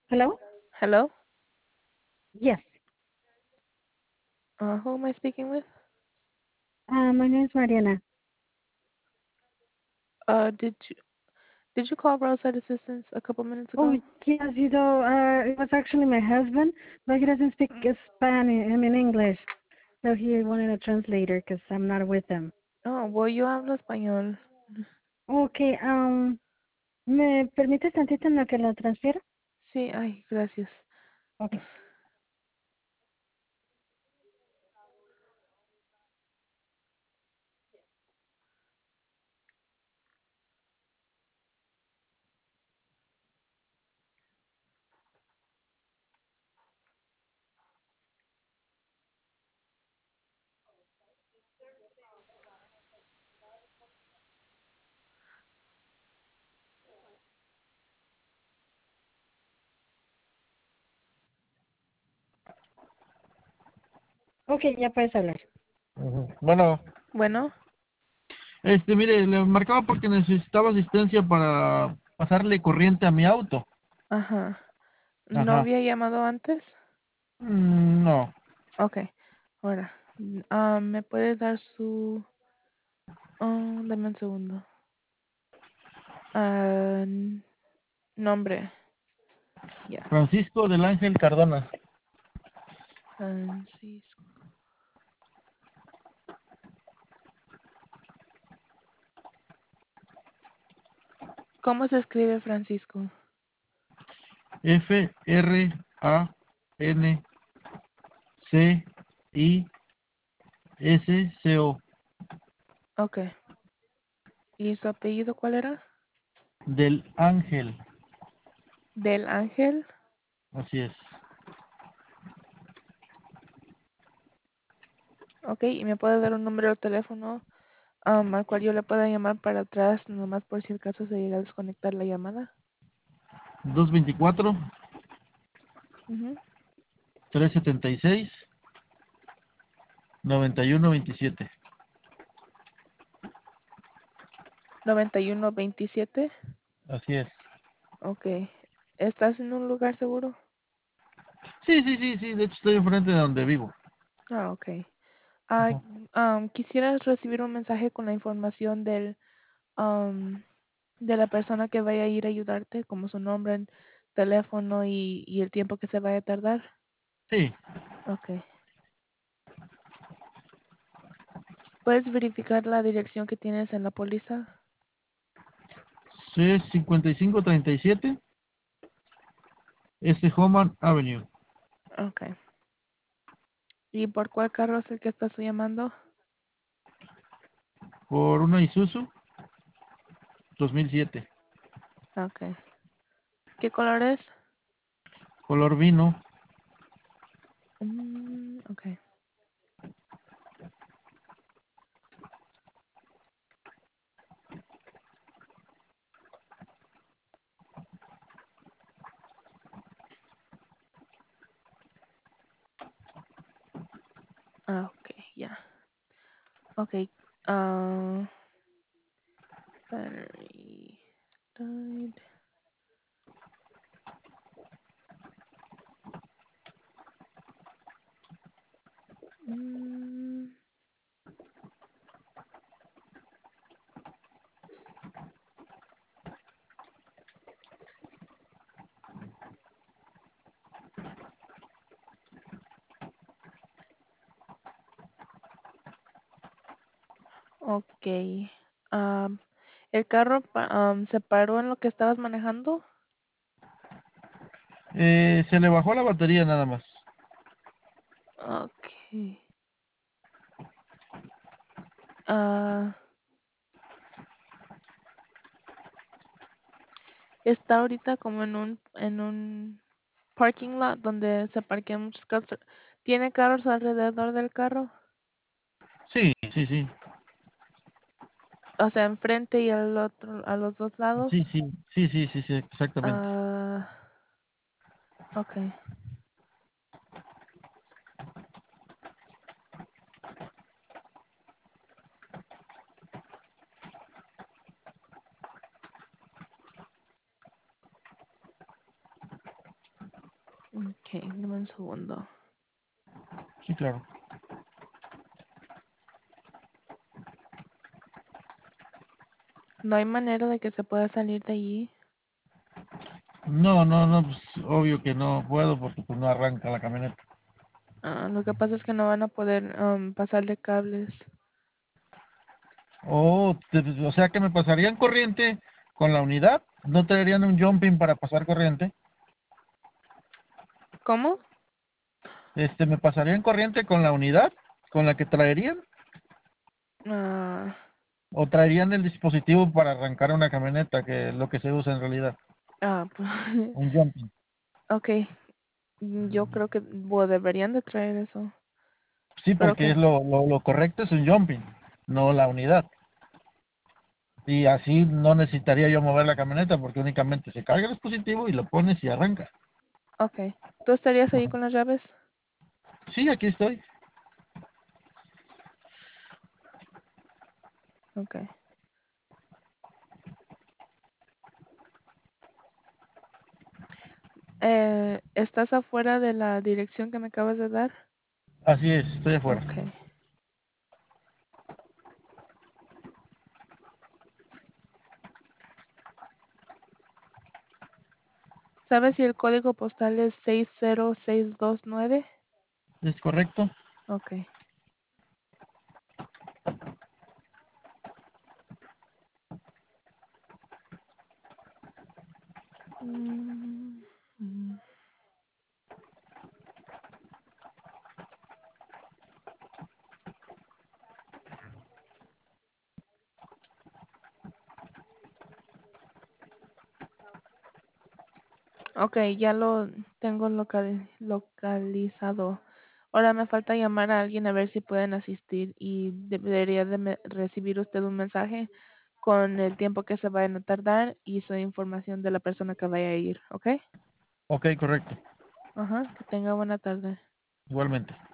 Hello? Hello? Yes. Who am I speaking with? My name is Mariana. Uh, did you did you call Roadside Assistance a couple minutes Oh, ago? yes, it was actually my husband, but he doesn't speak Spanish, I mean English. So he wanted a translator because I'm not with him. Oh, well, yo hablo español. Okay, ¿me permites tantito en lo que lo transfiero? Sí, ay, gracias. Okay. Okay, ya puedes hablar. Bueno, Bueno, mire, le marcaba porque necesitaba asistencia para pasarle corriente a mi auto. ajá. ¿No Ajá. había llamado antes? No. Ok, ahora, ¿me puede dar su... dame un segundo. Nombre, ya. Francisco del Ángel Cardona. Francisco. ¿Cómo se escribe Francisco? Francisco. Ok. ¿Y su apellido cuál era? Del Ángel. Del Ángel. Así es. Ok, ¿y me puede dar un número de teléfono al cual yo le pueda llamar para atrás, nomás por si el caso se llega a desconectar la llamada? 224 Ujú. 376 9127. 9127. Así es. Ok. ¿Estás en un lugar seguro? Sí, sí, sí, sí. De hecho, estoy enfrente de donde vivo. Ah, ok. Ah, Ajá. ¿Quisieras recibir un mensaje con la información am, de la persona que vaya a ir a ayudarte, como su nombre, teléfono y el tiempo que se vaya a tardar? Sí. Ok. ¿Puedes verificar la dirección que tienes en la póliza? C 5537 S. Homan Avenue. Ok. ¿Y por cuál carro es el que estás llamando? Por una Isuzu 2007. Ok. ¿Qué color es? Color vino. Ok. Ah, ok, ya. Ok. ah, Battery died. Mm, ok. Am, ¿El carro se paró en lo que estabas manejando? Se le bajó la batería nada más. Ok. Ah, está ahorita como en un parking lot donde se parquean muchos carros. ¿Tiene carros alrededor del carro? Sí, sí, sí. O sea, enfrente y al otro, a los dos Sí, lados. sí, sí, sí, sí, sí, exactamente. Ah, ok. Ok, dame un segundo. Sí, claro. No hay manera de que se pueda salir de allí. No, no, no, pues obvio que no puedo porque pues no arranca la camioneta. Lo que pasa es que no van a poder pasarle cables. O sea que me pasarían corriente con la unidad, no traerían un jumping para pasar corriente. ¿Cómo? Me pasarían corriente con la unidad con la que traerían Ah, o traerían el dispositivo para arrancar una camioneta, que es lo que se usa en realidad, pues, un jumping. ok. Yo creo que deberían de traer eso. Sí, Pero porque que, es lo correcto es un jumping, no la unidad. Y así no necesitaría yo mover la camioneta porque únicamente se carga el dispositivo y lo pones y arranca. ok. ¿Tú estarías ahí con las llaves? Sí, aquí estoy. Ok. ¿Estás afuera de la dirección que me acabas de dar? Así es, estoy afuera. Ok. ¿Sabes si el código postal es 60629? ¿Es correcto? Ok. Mm, mm. Ok, ya lo tengo localizado. Ahora me falta llamar a alguien a ver si pueden asistir y debería de recibir usted un mensaje con el tiempo que se vayan a tardar y su información de la persona que vaya a ir, ¿ok? Ok, correcto. Ajá, que tenga buena tarde. Igualmente.